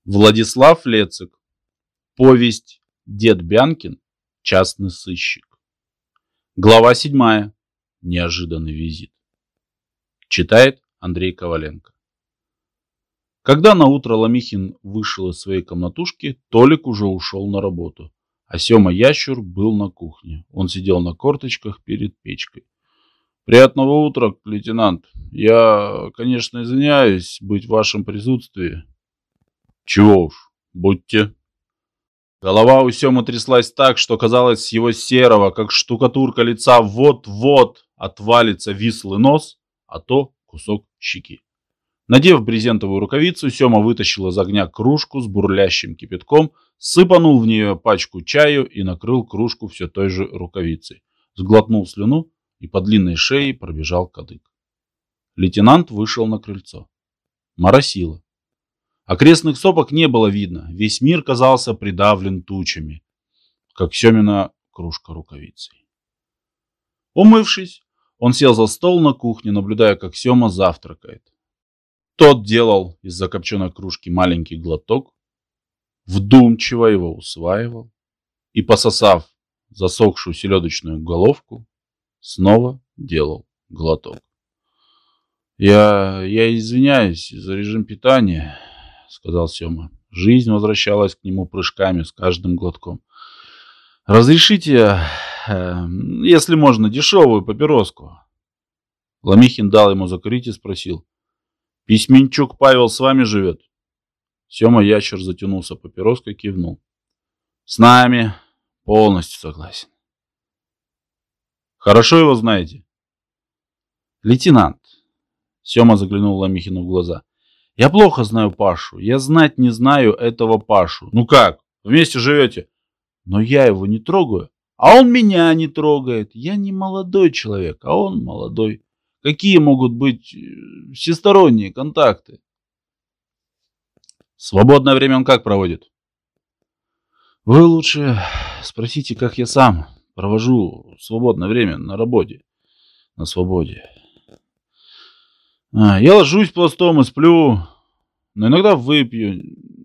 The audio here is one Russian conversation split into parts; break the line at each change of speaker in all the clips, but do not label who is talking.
Владислав Лецик. Повесть «Дед Бянкин. Частный сыщик». Глава 7. Неожиданный визит. Читает Андрей Коваленко. Когда наутро Ломихин вышел из своей комнатушки, Толик уже ушел на работу, а Сема Ящур был на кухне. Он сидел на корточках перед печкой. «Приятного утра, лейтенант. Я, конечно, извиняюсь быть в вашем присутствии». «Чего уж, будьте». Голова у Семы тряслась так, что казалось, с его серого, как штукатурка лица, вот-вот отвалится вислый нос, а то кусок щеки. Надев брезентовую рукавицу, Сема вытащил из огня кружку с бурлящим кипятком, сыпанул в нее пачку чаю и накрыл кружку все той же рукавицей. Сглотнул слюну и по длинной шее пробежал кадык. Лейтенант вышел на крыльцо. Моросило. Окрестных сопок не было видно, весь мир казался придавлен тучами, как Семина кружка рукавицей. Умывшись, он сел за стол на кухне, наблюдая, как Сема завтракает. Тот делал из закопченной кружки маленький глоток, вдумчиво его усваивал и, пососав засохшую селедочную головку, снова делал глоток. Я извиняюсь за режим питания, — сказал Сема. Жизнь возвращалась к нему прыжками с каждым глотком. «Разрешите, если можно, дешевую папироску?» Ломихин дал ему закурить и спросил. «Письменчук Павел с вами живет?» Сема Ящер затянулся папироской и кивнул. «С нами. Полностью согласен». «Хорошо его знаете?» «Лейтенант», — Сема заглянул Ломихину в глаза, — «я плохо знаю Пашу. Я знать не знаю этого Пашу». «Ну как? Вместе живете?» «Но я его не трогаю, а он меня не трогает. Я не молодой человек, а он молодой. Какие могут быть всесторонние контакты?» «Свободное время он как проводит?» «Вы лучше спросите, как я сам провожу свободное время на работе, на свободе. Я ложусь пластом и сплю, но иногда выпью.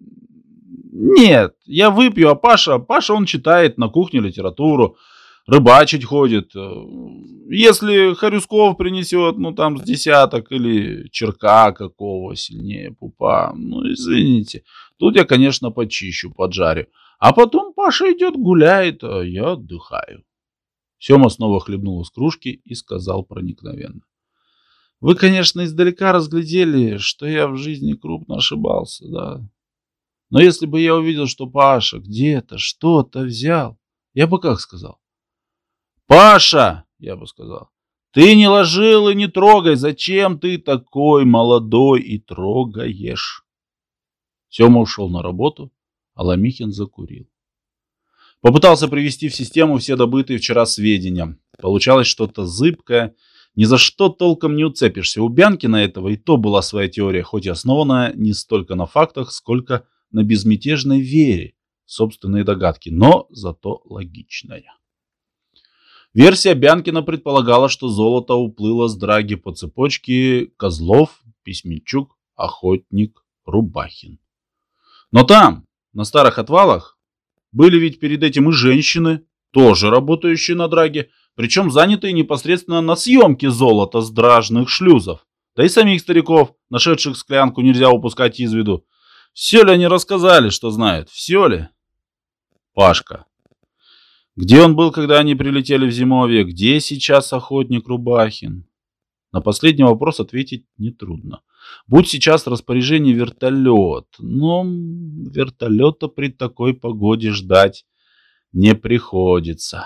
Нет, я выпью, а Паша он читает на кухне литературу, рыбачить ходит. Если Харюсков принесет, там с десяток, или черка какого сильнее пупа, извините, тут я, конечно, почищу, поджарю. А потом Паша идет гуляет, а я отдыхаю». Сема снова хлебнул из кружки и сказал проникновенно. «Вы, конечно, издалека разглядели, что я в жизни крупно ошибался, да. Но если бы я увидел, что Паша где-то что-то взял, я бы как сказал? Паша, я бы сказал, ты не ложил и не трогай, зачем ты такой молодой и трогаешь?» Сема ушел на работу, а Ломихин закурил. Попытался привести в систему все добытые вчера сведения. Получалось что-то зыбкое. Ни за что толком не уцепишься. У Бянкина этого и то была своя теория, хоть и основанная не столько на фактах, сколько на безмятежной вере в собственные догадки, но зато логичная. Версия Бянкина предполагала, что золото уплыло с драги по цепочке Козлов, Письменчук, Охотник, Рубахин. Но там, на старых отвалах, были ведь перед этим и женщины, тоже работающие на драге, причем занятые непосредственно на съемке золота с дражных шлюзов. Да и самих стариков, нашедших склянку, нельзя упускать из виду. Все ли они рассказали, что знают? Все ли? Пашка. Где он был, когда они прилетели в зимовье? Где сейчас охотник Рубахин? На последний вопрос ответить нетрудно. Будь сейчас в распоряжении вертолет, но вертолета при такой погоде ждать не приходится.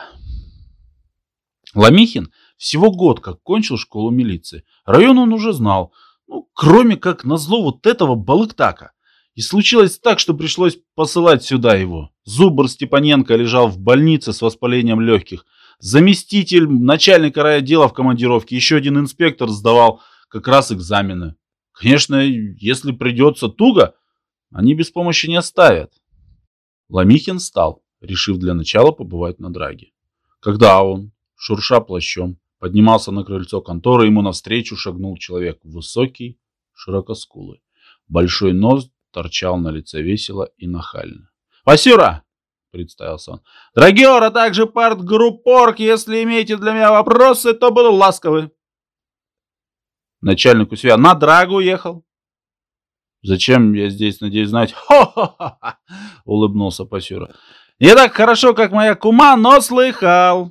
Ломихин всего год как кончил школу милиции. Район он уже знал, кроме как назло вот этого балыктака. И случилось так, что пришлось посылать сюда его. Зубр Степаненко лежал в больнице с воспалением легких. Заместитель начальника райотдела в командировке, еще один инспектор сдавал как раз экзамены. Конечно, если придется туго, они без помощи не оставят. Ломихин встал, решив для начала побывать на драге. Когда он, шурша плащом, поднимался на крыльцо конторы, ему навстречу шагнул человек высокий, широкоскулый. Большой нос торчал на лице весело и нахально. «Васюра!» — представился он. «Драгер, а также партгруппорг, если имеете для меня вопросы, то буду ласковы». Начальник у себя на драгу ехал. «Зачем я здесь, надеюсь знать?» «Хо-хо-хо!» — улыбнулся Пасюра. «Не так хорошо, как моя кума, но слыхал».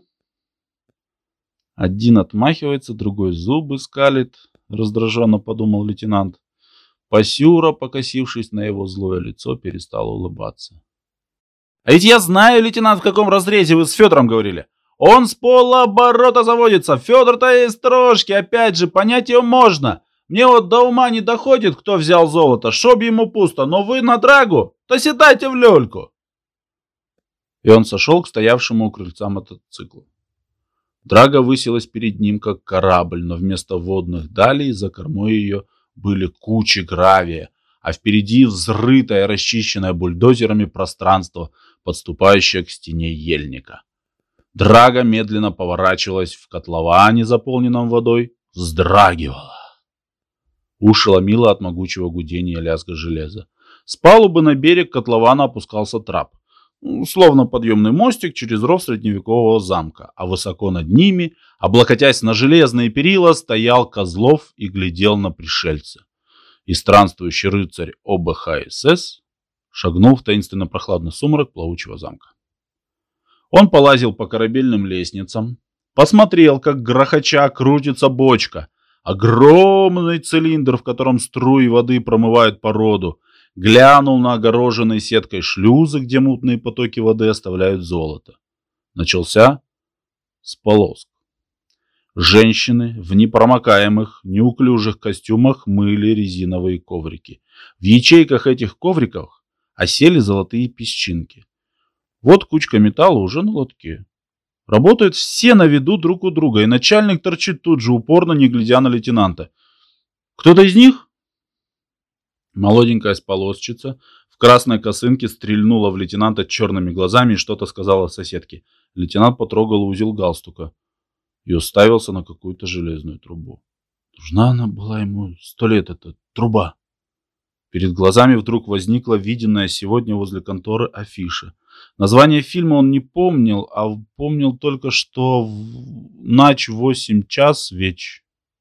Один отмахивается, другой зубы скалит, раздраженно подумал лейтенант. Пасюра, покосившись на его злое лицо, перестал улыбаться. «А ведь я знаю, лейтенант, в каком разрезе вы с Федором говорили. Он с полоборота заводится. Федор-то из трошки, опять же, понять его можно. Мне вот до ума не доходит, кто взял золото, шоб ему пусто, но вы на драгу, то седайте в люльку». И он сошел к стоявшему у крыльца мотоциклу. Драга высилась перед ним, как корабль, но вместо водных далей за кормой ее были кучи гравия, а впереди взрытое, расчищенное бульдозерами пространство, подступающее к стене ельника. Драга медленно поворачивалась в котловане, заполненном водой, вздрагивала. Уши ломило от могучего гудения и лязга железа. С палубы на берег котлована опускался трап, словно подъемный мостик через ров средневекового замка, а высоко над ними, облокотясь на железные перила, стоял Козлов и глядел на пришельца. И странствующий рыцарь ОБХСС шагнул в таинственно прохладный сумрак плавучего замка. Он полазил по корабельным лестницам, посмотрел, как грохоча крутится бочка, огромный цилиндр, в котором струи воды промывают породу, глянул на огороженные сеткой шлюзы, где мутные потоки воды оставляют золото. Начался сполоск. Женщины в непромокаемых, неуклюжих костюмах мыли резиновые коврики. В ячейках этих ковриков осели золотые песчинки. Вот кучка металла уже на лотке. Работают все на виду друг у друга, и начальник торчит тут же, упорно не глядя на лейтенанта. «Кто-то из них?» Молоденькая сполосчица в красной косынке стрельнула в лейтенанта черными глазами и что-то сказала соседке. Лейтенант потрогал узел галстука и уставился на какую-то железную трубу. Нужна она была ему 100 лет, эта труба. Перед глазами вдруг возникла виденная сегодня возле конторы афиша. Название фильма он не помнил, а помнил только, что нач 8 час веч.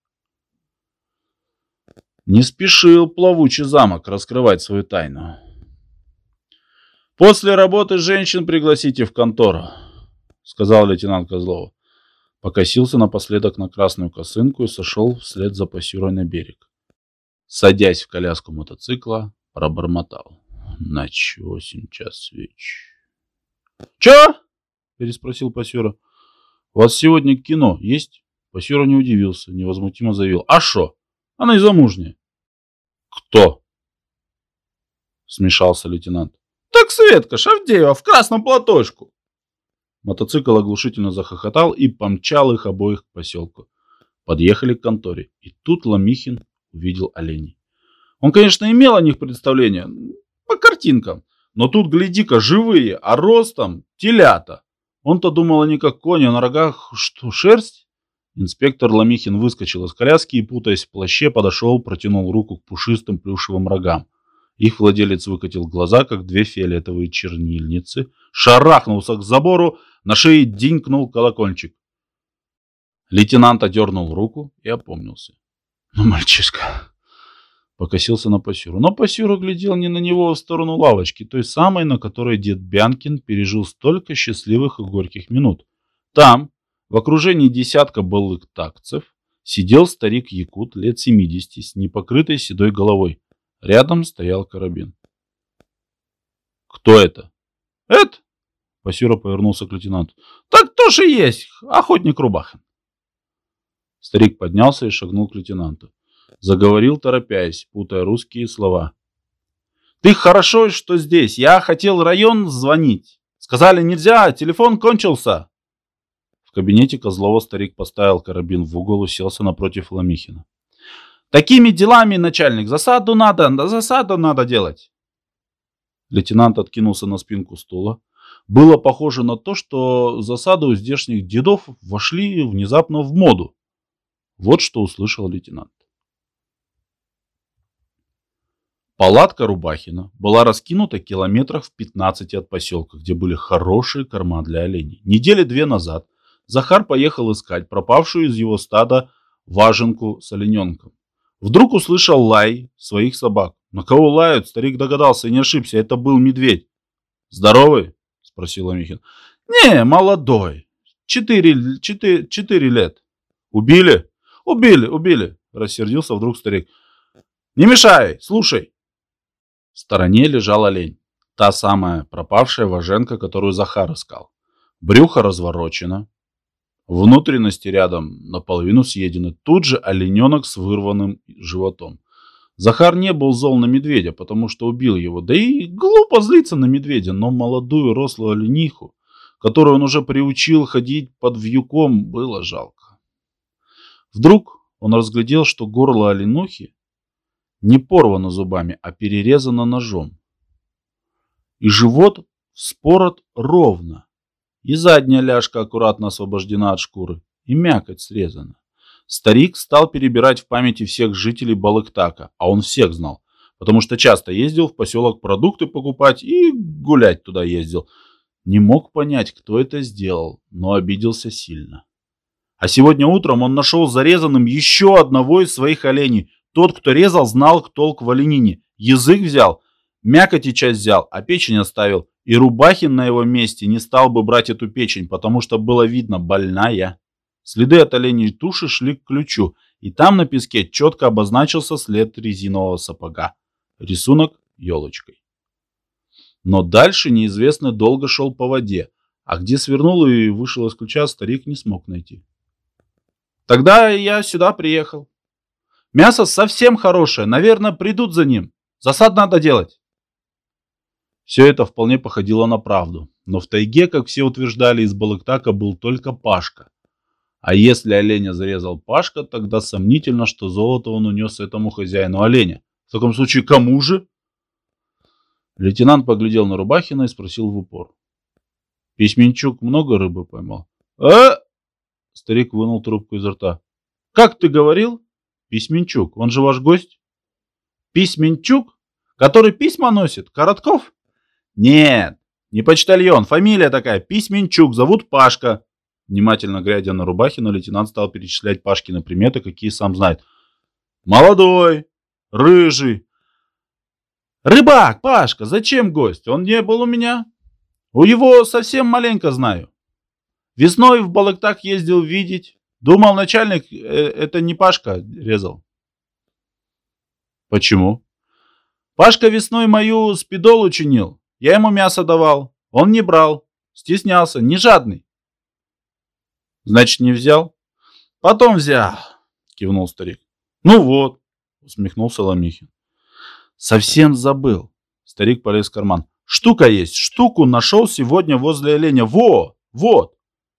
Не спешил плавучий замок раскрывать свою тайну. «После работы женщин пригласите в контору», — сказал лейтенант Козлов. Покосился напоследок на красную косынку и сошел вслед за Пасюрой на берег. Садясь в коляску мотоцикла, пробормотал: «Нач 8 час веч». «Чё?» — переспросил Пасюра. «У вас сегодня кино есть?» Пасюра не удивился, невозмутимо заявил: «А шо? Она и замужняя». «Кто?» — смешался лейтенант. «Так Светка Шавдеева в красном платочку». Мотоцикл оглушительно захохотал и помчал их обоих к поселку. Подъехали к конторе, и тут Ломихин увидел оленей. Он, конечно, имел о них представление по картинкам, но тут, гляди-ка, живые, а ростом телята. Он-то думал, они как кони, а на рогах что, шерсть? Инспектор Ломихин выскочил из коляски и, путаясь в плаще, подошел, протянул руку к пушистым плюшевым рогам. Их владелец выкатил глаза, как две фиолетовые чернильницы, шарахнулся к забору, на шее динькнул колокольчик. Лейтенант одернул руку и опомнился. «Ну, мальчишка!» Покосился на Пасюру. Но Пасюра глядел не на него, а в сторону лавочки, той самой, на которой дед Бянкин пережил столько счастливых и горьких минут. Там, в окружении десятка былых такцев, сидел старик-якут лет 70 с непокрытой седой головой. Рядом стоял карабин. «Кто это?» «Это?» Пасюра повернулся к лейтенанту. «Так то же есть, охотник Рубахин». Старик поднялся и шагнул к лейтенанту. Заговорил, торопясь, путая русские слова. «Ты хорошо, что здесь. Я хотел район звонить. Сказали, нельзя, телефон кончился». В кабинете Козлова старик поставил карабин в угол, уселся напротив Ломихина. «Такими делами, начальник, засаду надо делать». Лейтенант откинулся на спинку стула. Было похоже на то, что засады у здешних дедов вошли внезапно в моду. Вот что услышал лейтенант. Палатка Рубахина была раскинута километрах в 15 от поселка, где были хорошие корма для оленей. Недели 2 назад Захар поехал искать пропавшую из его стада важенку с олененком. Вдруг услышал лай своих собак. На кого лают? Старик догадался и не ошибся. Это был медведь. «Здоровый?» – спросил Ломихин. «Не, молодой. 4 лет». «Убили?» «Убили», – рассердился вдруг старик. «Не мешай, слушай». В стороне лежал олень. Та самая пропавшая важенка, которую Захар искал. Брюхо разворочено. Внутренности рядом наполовину съедены. Тут же олененок с вырванным животом. Захар не был зол на медведя, потому что убил его. Да и глупо злиться на медведя, но молодую рослую олениху, которую он уже приучил ходить под вьюком, было жалко. Вдруг он разглядел, что горло оленухи не порвано зубами, а перерезано ножом. И живот вспорот ровно. И задняя ляжка аккуратно освобождена от шкуры. И мякоть срезана. Старик стал перебирать в памяти всех жителей Балыктака. А он всех знал. Потому что часто ездил в поселок продукты покупать и гулять туда ездил. Не мог понять, кто это сделал, но обиделся сильно. А сегодня утром он нашел зарезанным еще одного из своих оленей. Тот, кто резал, знал толк в оленине. Язык взял, мякоть и часть взял, а печень оставил. И Рубахин на его месте не стал бы брать эту печень, потому что было видно, больная. Следы от оленей туши шли к ключу, и там на песке четко обозначился след резинового сапога. Рисунок елочкой. Но дальше неизвестный долго шел по воде, а где свернул и вышел из ключа, старик не смог найти. Тогда я сюда приехал. Мясо совсем хорошее, наверное, придут за ним. Засад надо делать. Все это вполне походило на правду. Но в тайге, как все утверждали, из Балыктака был только Пашка. А если оленя зарезал Пашка, тогда сомнительно, что золото он унес этому хозяину оленя. В таком случае, кому же? Лейтенант поглядел на Рубахина и спросил в упор. Письменчук много рыбы поймал? Старик вынул трубку изо рта. Как ты говорил? Письменчук, он же ваш гость? Письменчук? Который письма носит? Коротков? Нет, не почтальон, фамилия такая, Письменчук, зовут Пашка. Внимательно глядя на Рубахина, лейтенант стал перечислять Пашкины приметы, какие сам знает. Молодой, рыжий. Рыбак, Пашка, зачем гость? Он не был у меня. У его совсем маленько знаю. Весной в Балыктак ездил видеть. Думал, начальник, это не Пашка резал. Почему? Пашка весной мою спидолу чинил. Я ему мясо давал. Он не брал. Стеснялся. Не жадный. Значит, не взял? Потом взял, кивнул старик. Ну вот, усмехнулся Ломихин. Совсем забыл. Старик полез в карман. Штука есть. Штуку нашел сегодня возле оленя. Во, вот.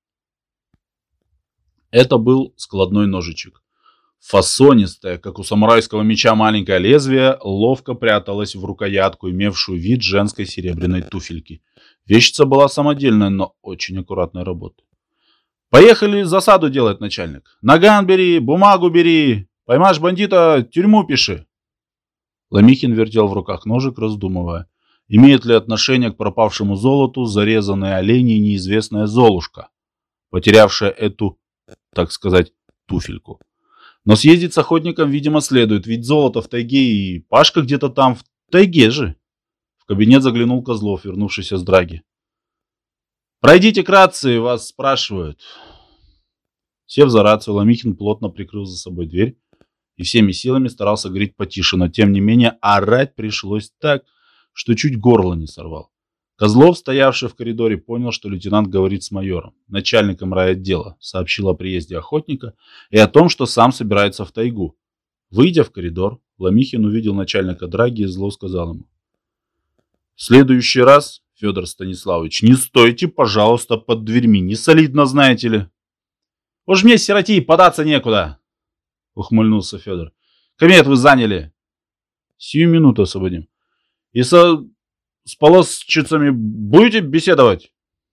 Это был складной ножичек. Фасонистое, как у самурайского меча маленькое лезвие, ловко пряталось в рукоятку, имевшую вид женской серебряной туфельки. Вещица была самодельная, но очень аккуратной работы. Поехали засаду делать, начальник. Наган бери, бумагу бери. Поймаешь бандита, тюрьму пиши. Ломихин вертел в руках ножик, раздумывая, имеет ли отношение к пропавшему золоту зарезанная оленей неизвестная Золушка, потерявшая эту, так сказать, туфельку. Но съездить с охотником, видимо, следует, ведь золото в тайге и Пашка где-то там, в тайге же. В кабинет заглянул Козлов, вернувшийся с драги. Пройдите к рации, вас спрашивают. Сев за рацию, Ломихин плотно прикрыл за собой дверь и всеми силами старался говорить потише, но тем не менее орать пришлось так, что чуть горло не сорвал. Козлов, стоявший в коридоре, понял, что лейтенант говорит с майором, начальником райотдела, сообщил о приезде охотника и о том, что сам собирается в тайгу. Выйдя в коридор, Ломихин увидел начальника драги и зло сказал ему: «В следующий раз, Федор Станиславович, не стойте, пожалуйста, под дверьми, не солидно, знаете ли». «Уж мне, сироте, податься некуда», — ухмыльнулся Федор. «Кабинет вы заняли». «Сию минуту освободим». «И с полосчицами будете беседовать?»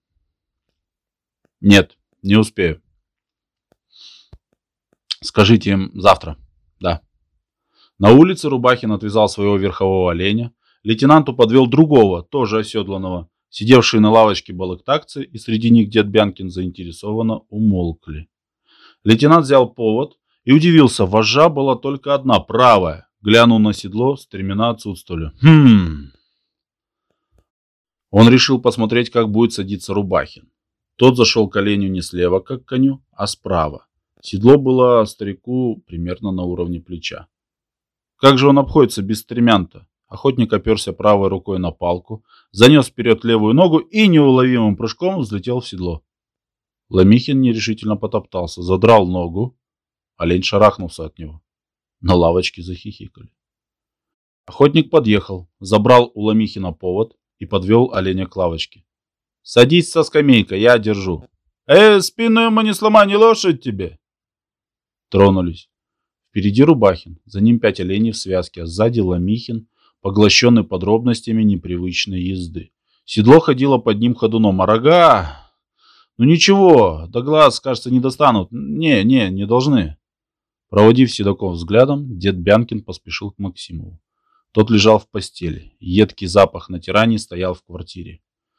«Нет, не успею». «Скажите им завтра». «Да». На улице Рубахин отвязал своего верхового оленя. Лейтенанту подвел другого, тоже оседланного. Сидевшие на лавочке балыктакцы, и среди них дед Бянкин заинтересованно умолкли. Лейтенант взял повод и удивился, вожжа была только одна, правая. Глянул на седло, стремена отсутствовали. Он решил посмотреть, как будет садиться Рубахин. Тот зашел к оленю не слева, как к коню, а справа. Седло было старику примерно на уровне плеча. Как же он обходится без стремян-то? Охотник оперся правой рукой на палку, занес вперед левую ногу и неуловимым прыжком взлетел в седло. Ломихин нерешительно потоптался, задрал ногу. Олень шарахнулся от него. На лавочке захихикали. Охотник подъехал, забрал у Ломихина повод и подвел оленя к лавочке. «Садись со скамейкой, я держу». Спину ему не сломай, не лошадь тебе!» Тронулись. Впереди Рубахин, за ним 5 оленей в связке, а сзади Ломихин, поглощенный подробностями непривычной езды. Седло ходило под ним ходуном, а рога... Ну ничего, до глаз, кажется, не достанут. Не должны. Проводив седоков взглядом, дед Бянкин поспешил к Максимову. Тот лежал в постели. Едкий запах натираний стоял в квартире.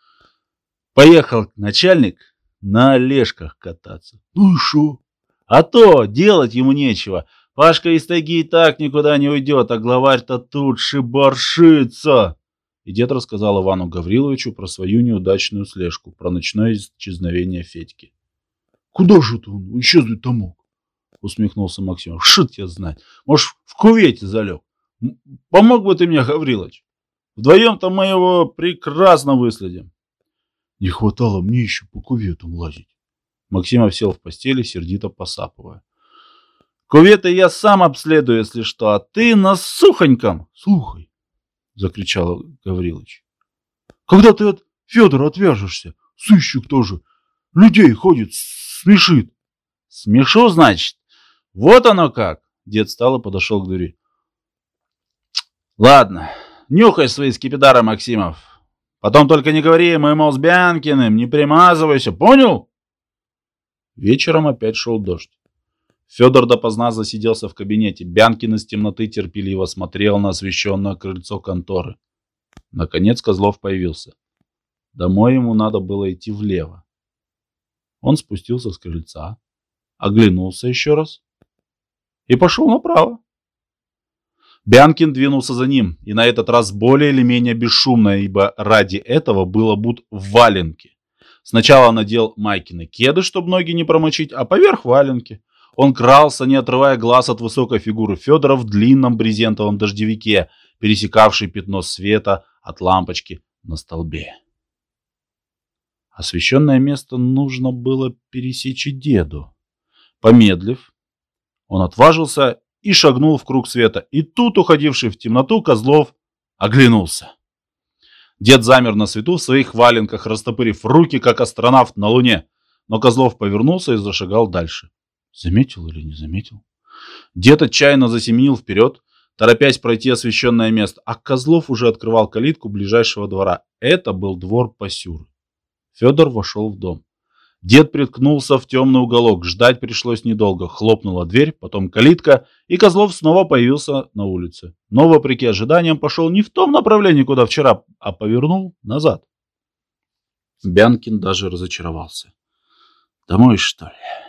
Поехал начальник на Олежках кататься. Ну и шо? А то делать ему нечего. Пашка из тайги и так никуда не уйдет, а главарь-то тут шибаршится. И дед рассказал Ивану Гавриловичу про свою неудачную слежку, про ночное исчезновение Федьки. «Куда же это он исчезнуть-то мог?» — усмехнулся Максимов. «Шут я знать. Может, в кювете залег. Помог бы ты мне, Гаврилович? Вдвоем-то мы его прекрасно выследим». «Не хватало мне еще по кюветам лазить». Максимов сел в постели, сердито посапывая. «Кюветы я сам обследую, если что, а ты на сухоньком». «Слухай», — закричал Гаврилович, «когда ты от Федора отвяжешься? Сыщик тоже. Людей ходит, смешит». «Смешу, значит? Вот оно как!» Дед встал и подошел к двери. «Ладно, нюхай свои скипидары, Максимов. Потом только не говори, мы, мол, с Бянкиным, не примазывайся, понял?» Вечером опять шел дождь. Федор допоздна засиделся в кабинете. Бянкин из темноты терпеливо смотрел на освещенное крыльцо конторы. Наконец Козлов появился. Домой ему надо было идти влево. Он спустился с крыльца, оглянулся еще раз и пошел направо. Бянкин двинулся за ним, и на этот раз более или менее бесшумно, ибо ради этого был обут в валенки. Сначала надел майкины кеды, чтобы ноги не промочить, а поверх валенки. Он крался, не отрывая глаз от высокой фигуры Федора в длинном брезентовом дождевике, пересекавшей пятно света от лампочки на столбе. Освещенное место нужно было пересечь и деду. Помедлив, он отважился и шагнул в круг света. И тут, уходивший в темноту, Козлов оглянулся. Дед замер на свету в своих валенках, растопырив руки, как астронавт на Луне. Но Козлов повернулся и зашагал дальше. Заметил или не заметил? Дед отчаянно засеменил вперед, торопясь пройти освещенное место, а Козлов уже открывал калитку ближайшего двора. Это был двор Пасюры. Федор вошел в дом. Дед приткнулся в темный уголок. Ждать пришлось недолго. Хлопнула дверь, потом калитка, и Козлов снова появился на улице. Но, вопреки ожиданиям, пошел не в том направлении, куда вчера, а повернул назад. Бянкин даже разочаровался. Домой, что ли?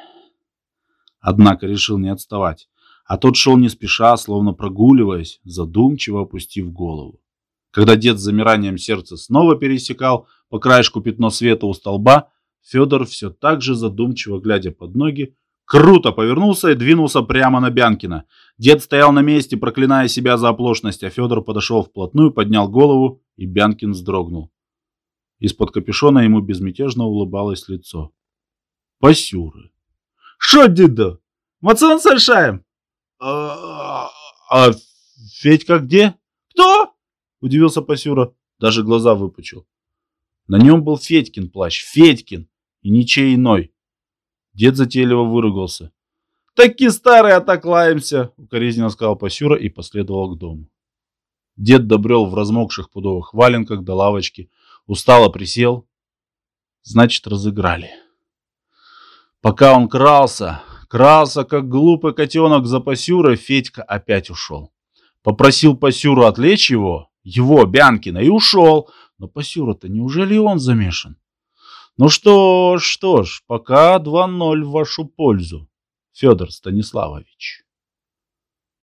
Однако решил не отставать. А тот шел не спеша, словно прогуливаясь, задумчиво опустив голову. Когда дед с замиранием сердца снова пересекал по краешку пятно света у столба, Федор, все так же задумчиво глядя под ноги, круто повернулся и двинулся прямо на Бянкина. Дед стоял на месте, проклиная себя за оплошность, а Федор подошел вплотную, поднял голову, и Бянкин вздрогнул. Из-под капюшона ему безмятежно улыбалось лицо Пасюры. «Шо, деда? Мацан сальшаем?» «А Федька где?» «Кто?» — удивился Пасюра, даже глаза выпучил. На нем был Федькин плащ, Федькин, и ничей иной. Дед затейливо выругался. «Таки старые, а так лаемся!» — укоризненно сказал Пасюра и последовал к дому. Дед добрел в размокших пудовых валенках до лавочки, устало присел. Значит, разыграли. Пока он крался, как глупый котенок за Пасюрой, Федька опять ушел. Попросил Пасюру отвлечь его, Бянкина, и ушел. Но Пасюра-то неужели он замешан? Ну что ж, пока 2-0 в вашу пользу, Федор Станиславович.